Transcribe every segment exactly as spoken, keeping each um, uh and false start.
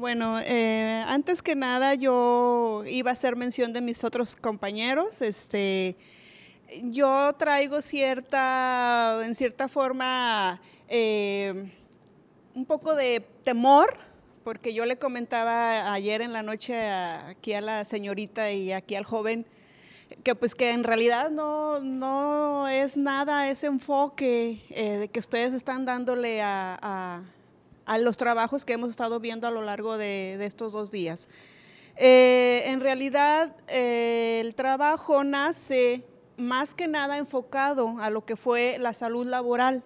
Bueno, eh, antes que nada yo iba a hacer mención de mis otros compañeros. Este, yo traigo cierta, en cierta forma, eh, un poco de temor, porque yo le comentaba ayer en la noche a, aquí a la señorita y aquí al joven, que pues que en realidad no, no es nada ese enfoque eh, que ustedes están dándole a, a, a los trabajos que hemos estado viendo a lo largo de, de estos dos días. Eh, en realidad eh, el trabajo nace más que nada enfocado a lo que fue la salud laboral.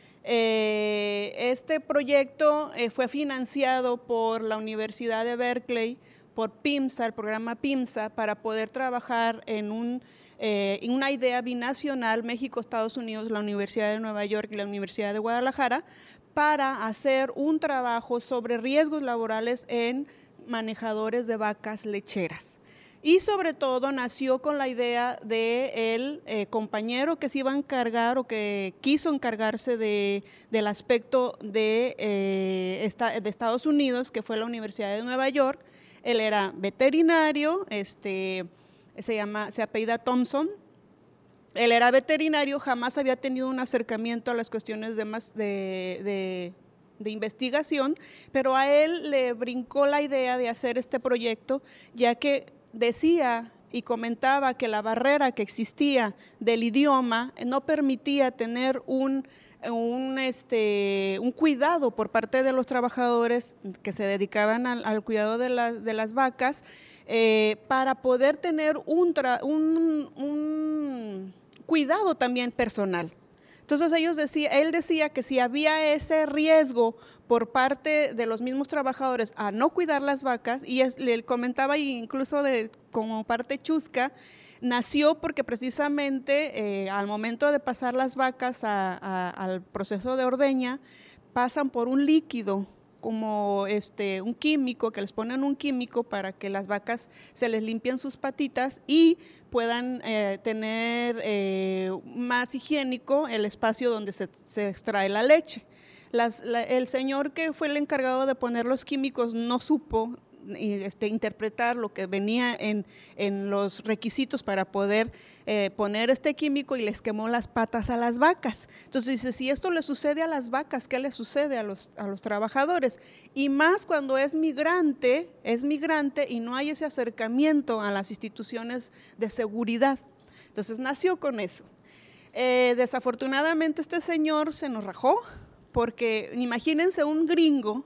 Eh, este proyecto eh, fue financiado por la Universidad de Berkeley, por PIMSA, el programa PIMSA, para poder trabajar en, un, eh, en una idea binacional, México, Estados Unidos, la Universidad de Nueva York y la Universidad de Guadalajara, para hacer un trabajo sobre riesgos laborales en manejadores de vacas lecheras. Y sobre todo nació con la idea del eh, compañero que se iba a encargar o que quiso encargarse de, del aspecto de, eh, esta, de Estados Unidos, que fue la Universidad de Nueva York. Él era veterinario, este, se, llama, se apellida Thompson. Él era veterinario, jamás había tenido un acercamiento a las cuestiones de, más, de, de, de investigación, pero a él le brincó la idea de hacer este proyecto, ya que decía y comentaba que la barrera que existía del idioma no permitía tener un, un, este, un cuidado por parte de los trabajadores que se dedicaban al, al cuidado de, la, de las vacas eh, para poder tener un, tra, un, un cuidado también personal. Entonces ellos decía, él decía que si había ese riesgo por parte de los mismos trabajadores a no cuidar las vacas, y es, le comentaba incluso de, como parte chusca, nació porque precisamente eh, al momento de pasar las vacas a, a, al proceso de ordeña, pasan por un líquido, como este, un químico, que les ponen un químico para que las vacas se les limpien sus patitas y puedan eh, tener eh, más higiénico el espacio donde se, se extrae la leche. Las, la, el señor que fue el encargado de poner los químicos no supo Este, interpretar lo que venía en, en los requisitos para poder eh, poner este químico y les quemó las patas a las vacas. Entonces dice, si esto le sucede a las vacas, ¿qué le sucede a los, a los trabajadores? Y más cuando es migrante, es migrante y no hay ese acercamiento a las instituciones de seguridad. Entonces nació con eso. Eh, desafortunadamente este señor se nos rajó, porque imagínense un gringo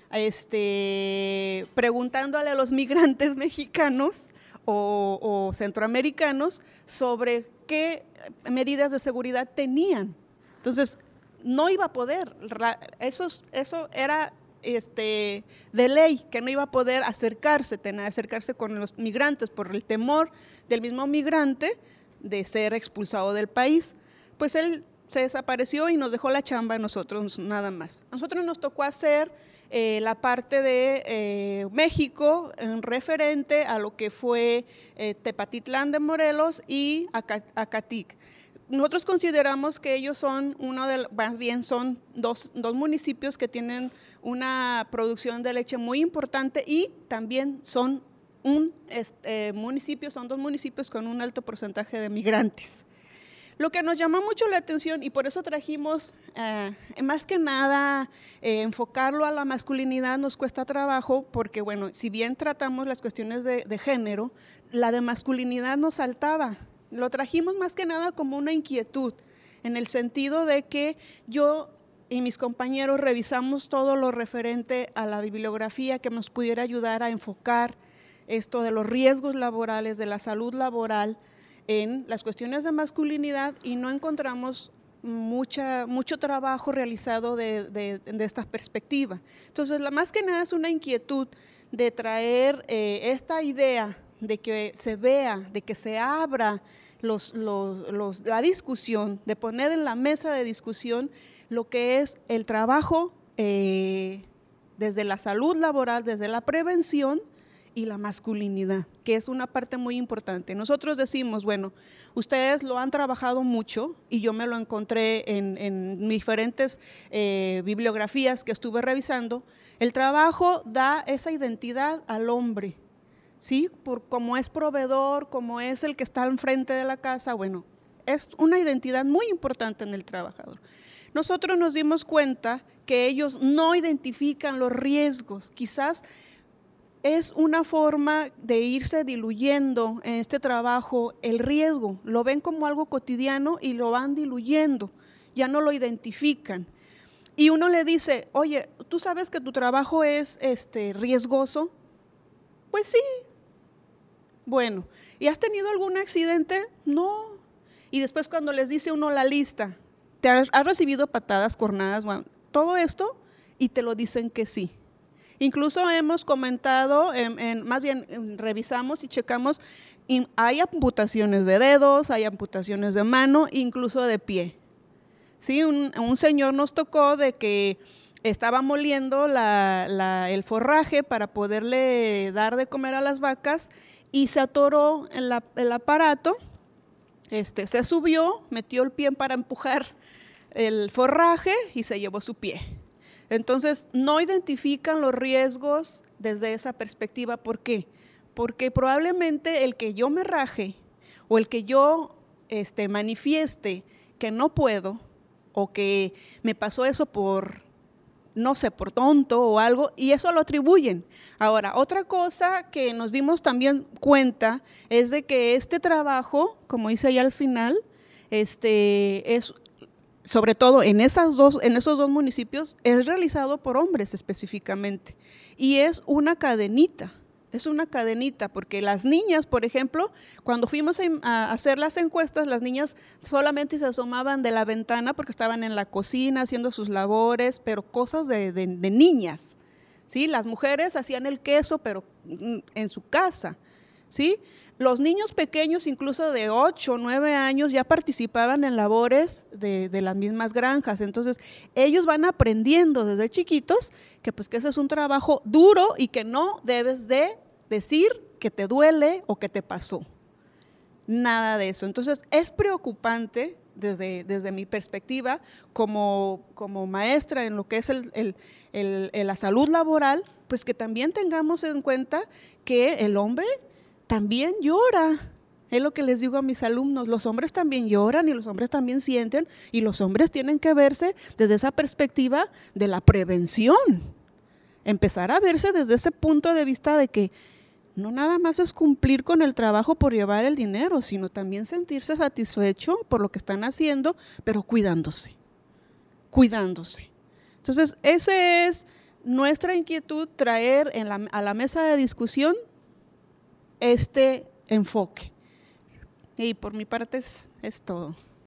Este, preguntándole a los migrantes mexicanos o, o centroamericanos sobre qué medidas de seguridad tenían. Entonces, no iba a poder, eso, eso era este, de ley, que no iba a poder acercarse, tener, acercarse con los migrantes por el temor del mismo migrante de ser expulsado del país. Pues él se desapareció y nos dejó la chamba a nosotros, nada más. A nosotros nos tocó hacer Eh, la parte de eh, México en referente a lo que fue eh, Tepatitlán de Morelos y Acatic. Nosotros consideramos que ellos son uno de, más bien son dos, dos municipios que tienen una producción de leche muy importante y también son un este, municipio, son dos municipios con un alto porcentaje de migrantes. Lo que nos llamó mucho la atención y por eso trajimos, eh, más que nada, eh, enfocarlo a la masculinidad nos cuesta trabajo porque, bueno, si bien tratamos las cuestiones de, de género, la de masculinidad nos saltaba. Lo trajimos más que nada como una inquietud, en el sentido de que yo y mis compañeros revisamos todo lo referente a la bibliografía que nos pudiera ayudar a enfocar esto de los riesgos laborales, de la salud laboral, en las cuestiones de masculinidad y no encontramos mucha, mucho trabajo realizado de, de, de esta perspectiva. Entonces, la, más que nada es una inquietud de traer eh, esta idea de que se vea, de que se abra los, los, los, la discusión, de poner en la mesa de discusión lo que es el trabajo eh, desde la salud laboral, desde la prevención y la masculinidad, que es una parte muy importante. Nosotros decimos, bueno, ustedes lo han trabajado mucho y yo me lo encontré en, en diferentes eh, bibliografías que estuve revisando. El trabajo da esa identidad al hombre, ¿sí? Por como es proveedor, como es el que está al frente de la casa, bueno, es una identidad muy importante en el trabajador. Nosotros nos dimos cuenta que ellos no identifican los riesgos, quizás es una forma de irse diluyendo en este trabajo el riesgo, lo ven como algo cotidiano y lo van diluyendo, ya no lo identifican. Y uno le dice, oye, ¿tú sabes que tu trabajo es este, riesgoso? Pues sí. Bueno, ¿y has tenido algún accidente? No. Y después cuando les dice uno la lista, ¿te has, has recibido patadas, cornadas, bueno, todo esto? Y te lo dicen que sí. Incluso hemos comentado, en, en, más bien en, revisamos y checamos, y hay amputaciones de dedos, hay amputaciones de mano, incluso de pie. ¿Sí? Un, un señor nos tocó de que estaba moliendo la, la, el forraje para poderle dar de comer a las vacas y se atoró en la, el aparato, este, se subió, metió el pie para empujar el forraje y se llevó su pie. Entonces, no identifican los riesgos desde esa perspectiva. ¿Por qué? Porque probablemente el que yo me raje o el que yo este, manifieste que no puedo o que me pasó eso por, no sé, por tonto o algo, y eso lo atribuyen. Ahora, otra cosa que nos dimos también cuenta es de que este trabajo, como dice ahí al final, este, es sobre todo en, esas dos, en esos dos municipios, es realizado por hombres específicamente. Y es una cadenita, es una cadenita, porque las niñas, por ejemplo, cuando fuimos a hacer las encuestas, las niñas solamente se asomaban de la ventana porque estaban en la cocina haciendo sus labores, pero cosas de, de, de niñas, ¿sí? Las mujeres hacían el queso, pero en su casa, ¿sí? Los niños pequeños, incluso de ocho o nueve años, ya participaban en labores de, de las mismas granjas. Entonces, ellos van aprendiendo desde chiquitos que, pues, que ese es un trabajo duro y que no debes de decir que te duele o que te pasó. Nada de eso. Entonces, es preocupante desde, desde mi perspectiva como, como maestra en lo que es el, el, el, el, la salud laboral, pues que también tengamos en cuenta que el hombre también llora. Es lo que les digo a mis alumnos, los hombres también lloran y los hombres también sienten y los hombres tienen que verse desde esa perspectiva de la prevención. Empezar a verse desde ese punto de vista de que no nada más es cumplir con el trabajo por llevar el dinero, sino también sentirse satisfecho por lo que están haciendo, pero cuidándose, cuidándose. Entonces, esa es nuestra inquietud, traer en la, a la mesa de discusión este enfoque. Y por mi parte es, es todo.